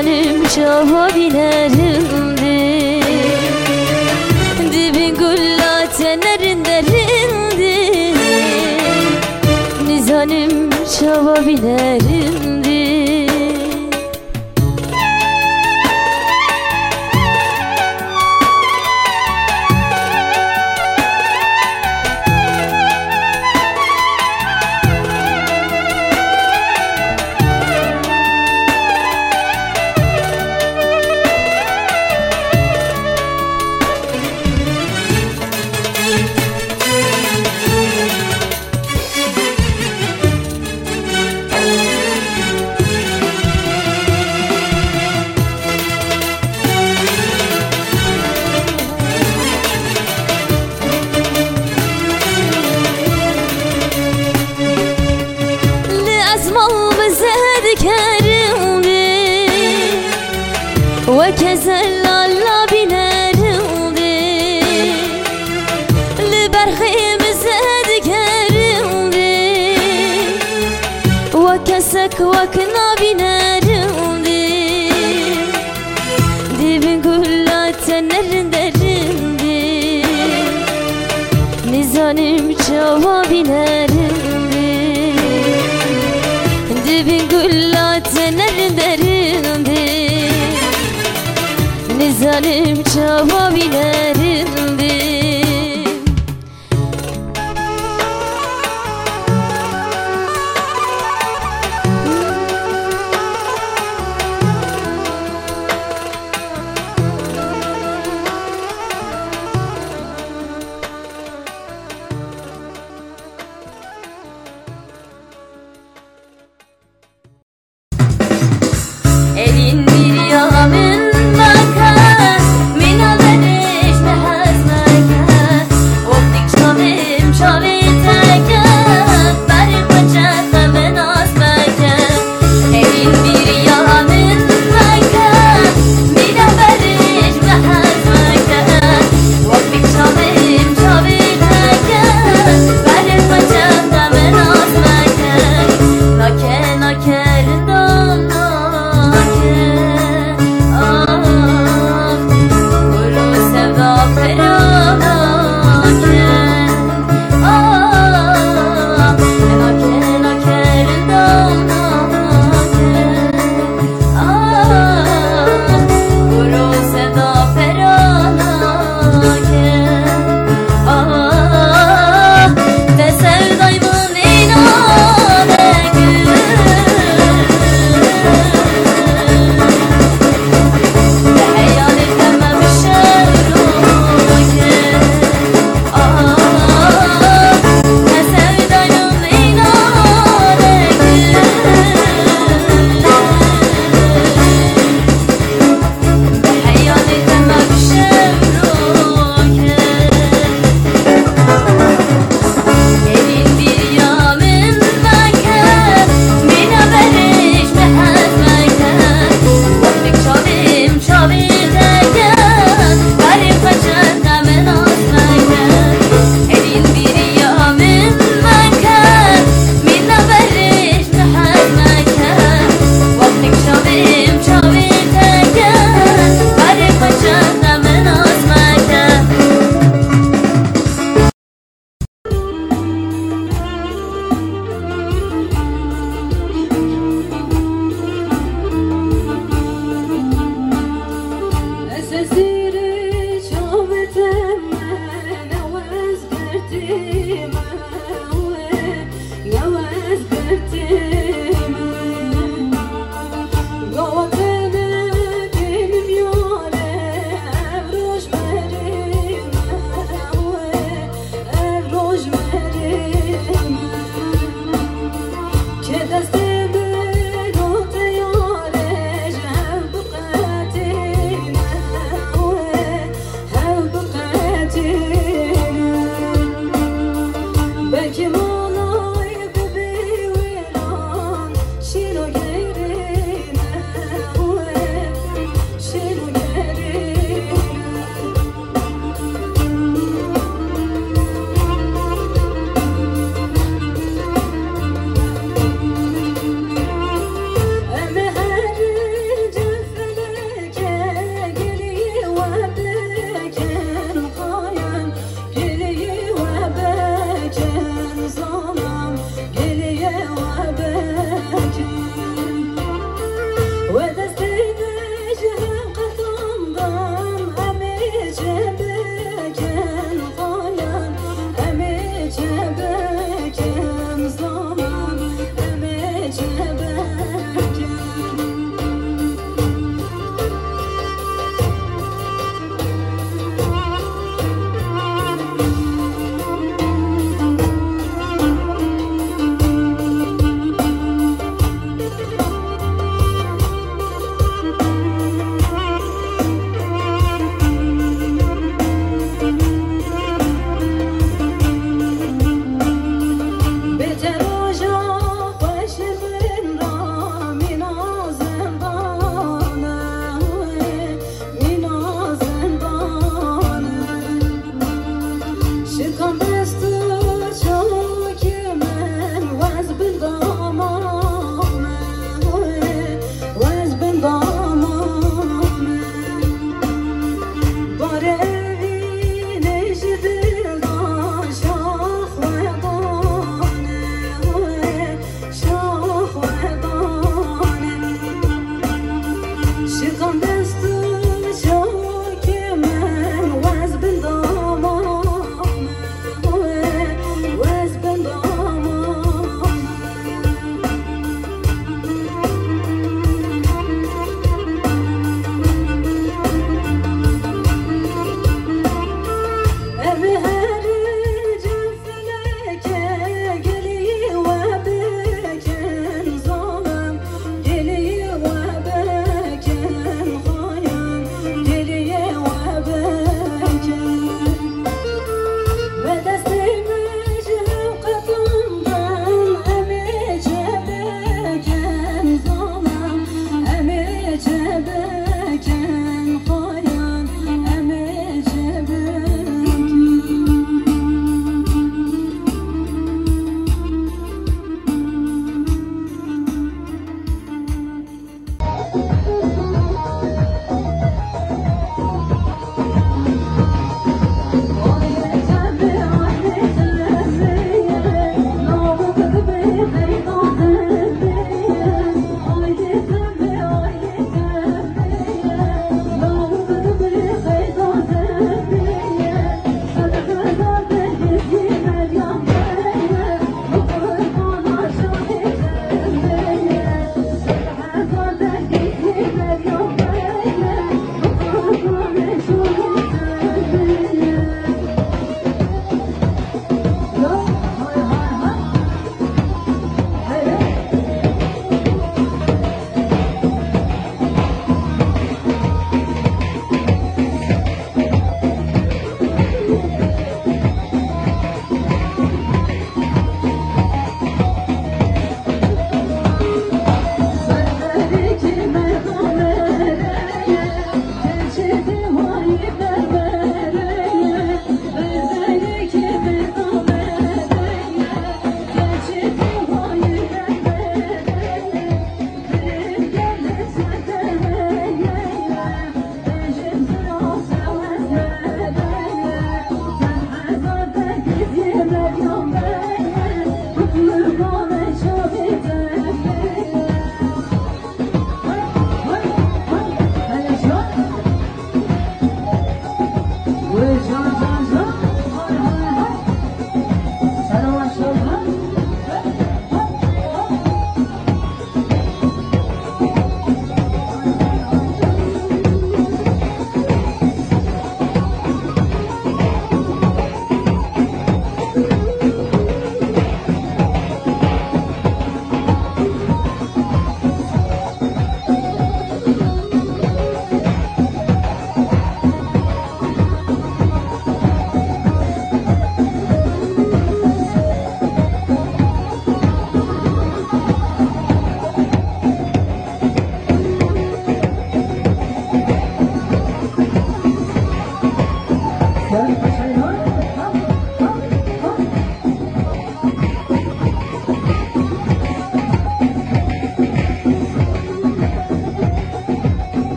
Nizanim çahabilerindi Dibin gullatenlerin derindi Nizanim çahabilerindi وكزل الله بنارندي لبرخيم زاد كارندي وكسك وكنا بنارندي دي بنقول تنرندرندي نزانم جوابي نارندي دي بنقول تنرندرندي Nizanim çahabilerindi Elin bir yamin Naker naker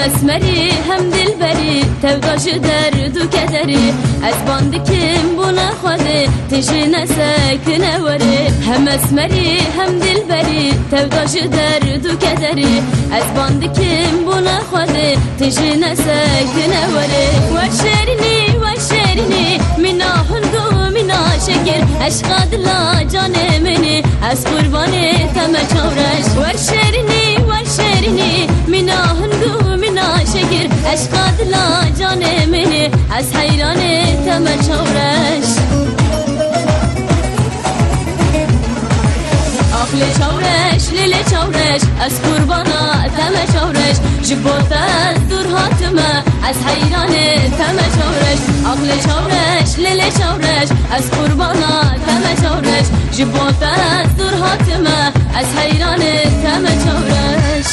esmeri hem dilberi tevdaşı derdu kederi Ez bandikim buna khade tejine sekine veri Hem esmeri hem dilberi tevdaşı derdu kederi Ez bandikim buna khade tejine sekine veri Ve şerini minahun du minah şekir Eşka dila canemini ez kurbanı teme çavreş Ve şerini minahun du minah şekir Eşka dila canemini ez hayranı teme çavreş Akli çavreş, lili çavreş Ez kurbana teme çavreş Jibota ez dur hatıma Ez hayranı teme çavreş Akli çavreş, lili çavreş Ez kurbana teme çavreş Jibota ez dur hatıma Ez hayranı teme çavreş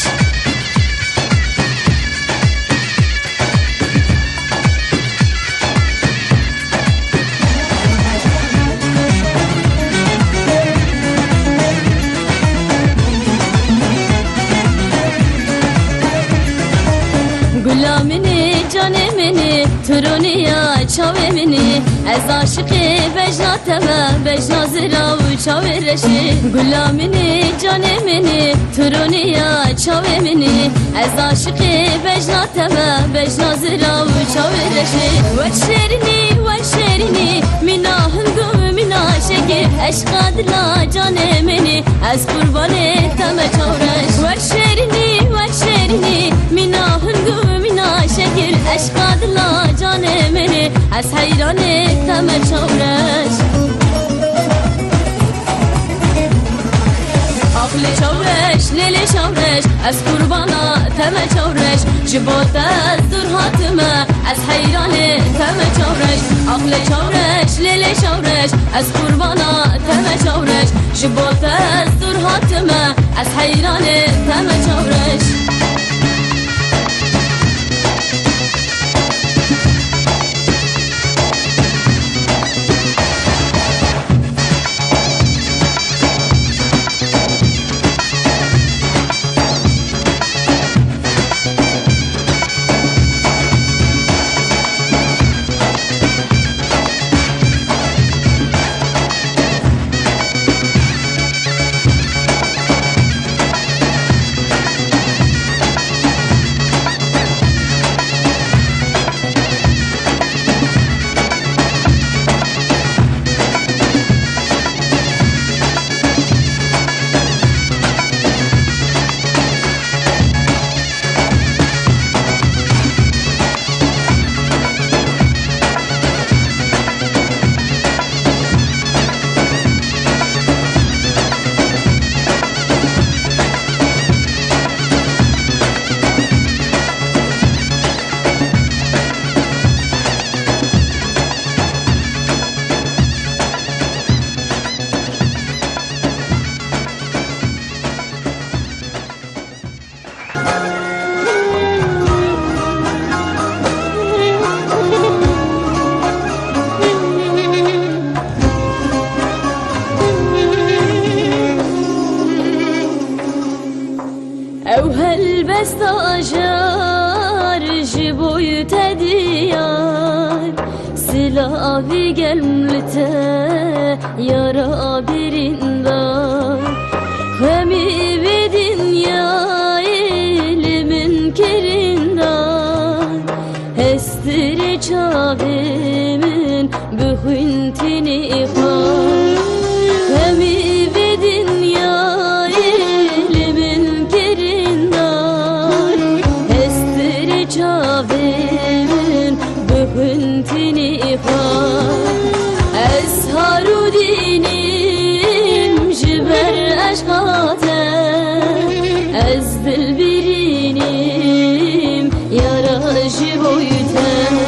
Gulamini, canemini, turuniya çavemini Ez aşıkı bejnateme, bejnazirav çavereşi Gulamini, canemini, turuniya çavemini Ez aşıkı bejnateme, bejnazirav çavereşi Ve şerini, minahın du minah şekir Eşka dila canemini, ez kurbanı teme çavreş Ve şerini, minahın du minah şekir Eşka dila canemini, ez hayranı teme çavreş Akli çavreş, lili çavreş Ez kurbana teme çavreş Jibota ez dur hatıma Ez hayranı teme çavreş Akli çavreş, lili çavreş Ez kurbana teme çavreş Jibota ez dur hatıma Ez hayranı teme çavreş Jiboyu tediyar Sila abi gelmlite Yara birindar Hemi bir dünya ilimin kirindar Hestiri çabimin Bühüntini ihar Hemi bir dünya ilimin kirindar Hestiri çabimin Bühüntini ihar Esharu dinim jiber eşkate Ez dilbirinim yara jiboyte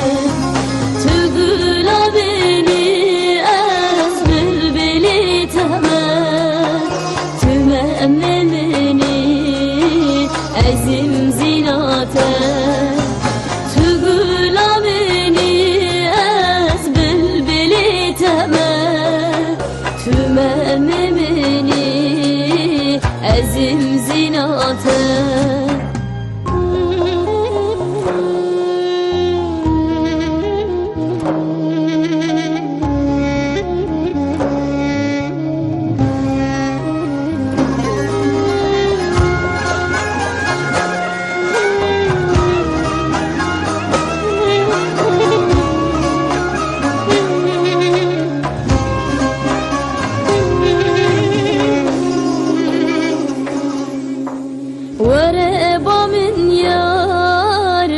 Tügüla beni ez bilbili temel Tümemmemeni ezim zinate Tügüla beni ez bilbili temel Tümemmemeni ezim zinate ورقبة من يار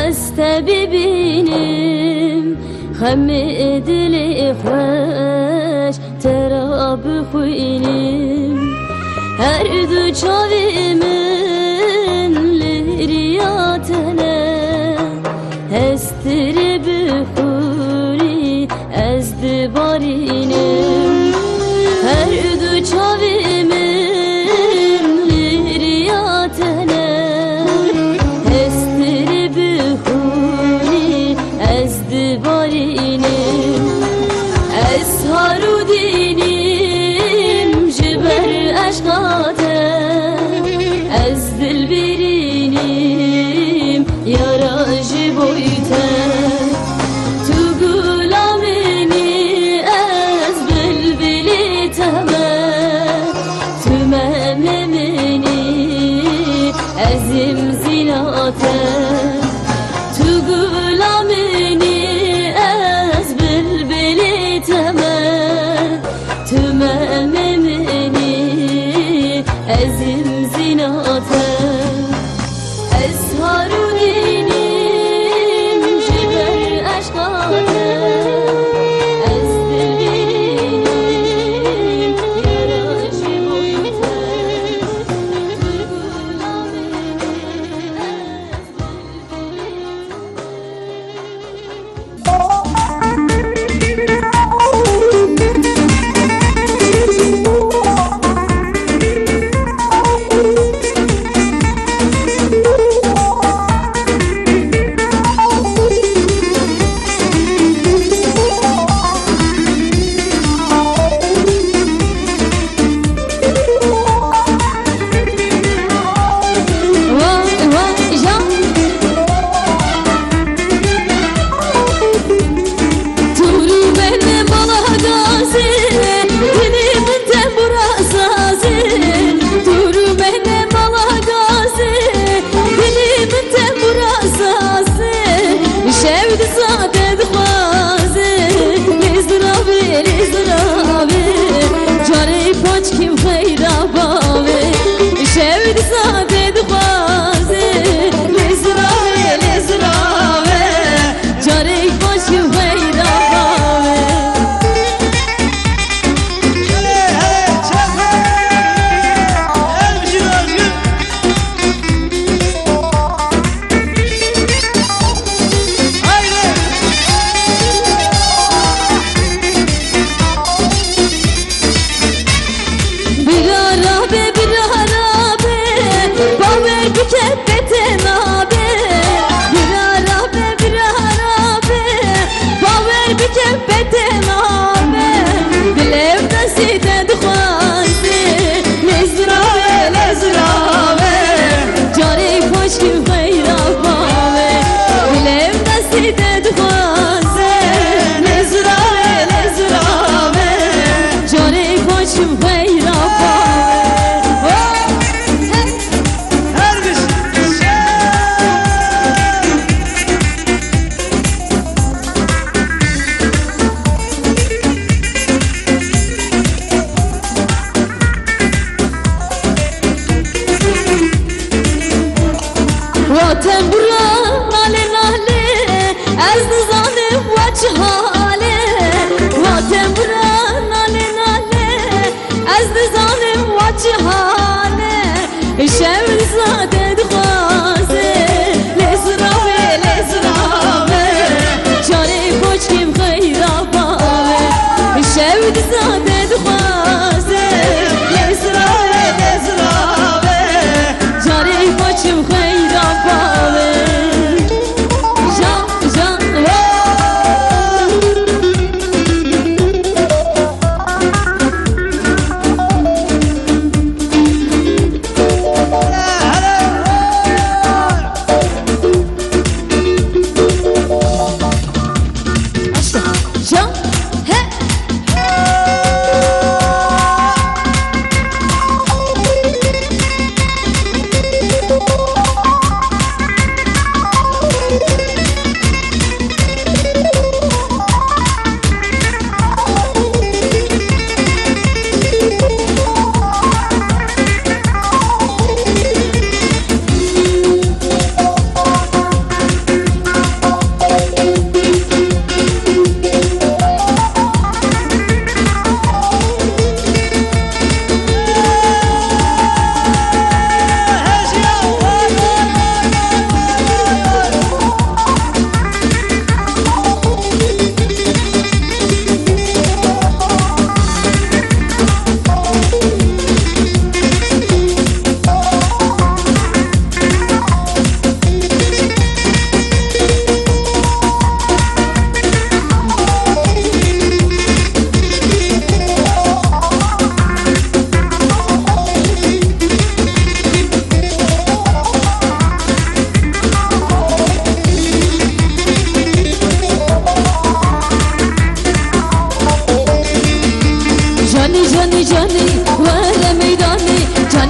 أستبيبينم خمد الإخواش ترى بخوينم هردو çavimin liriyatına Hestri bخوري ezdi barinim Herdü çavimin liriyatına Hestri bخوري ezdi barinim Esharu dinim jiber aşkate Ez dilbirinim yara jiboyte Tu gulamini ez bilbili teme Tu mememini ezim zinate Tu gulamini ez bilbili teme Tu mememini ezim zinate Esharu dinim jiber aşkate Ez dilbirinim yara jiboyte Tu gulamini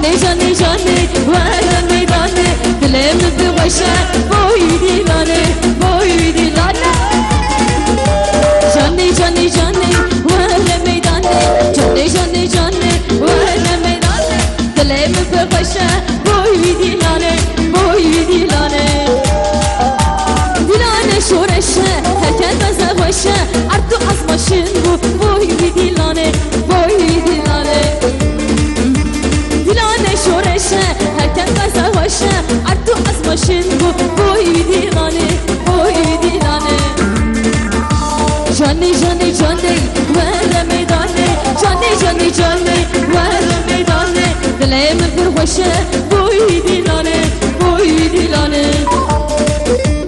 جانی جانی جانی ولا میدانه دلم بوشه بوی دیلانه بوی دیلانه جانی جانی جانی ولا میدانه جانی جانی جانی ولا میدانه دلم بوشه بوی دیلانه بوی دیلانه دیلانه شورشه هرکن بزه باشه اردو از ماشین بوی دیلانه بوی دیلانه دیلانه شورشه هرکن بزه باشه اردو از ماشین بوی دیلانه بوی دیلانه جانی جانی جانی ولا میدانه جانی جانی جانی ولا میدانه دلم پر باشه بوی دیلانه بوی دیلانه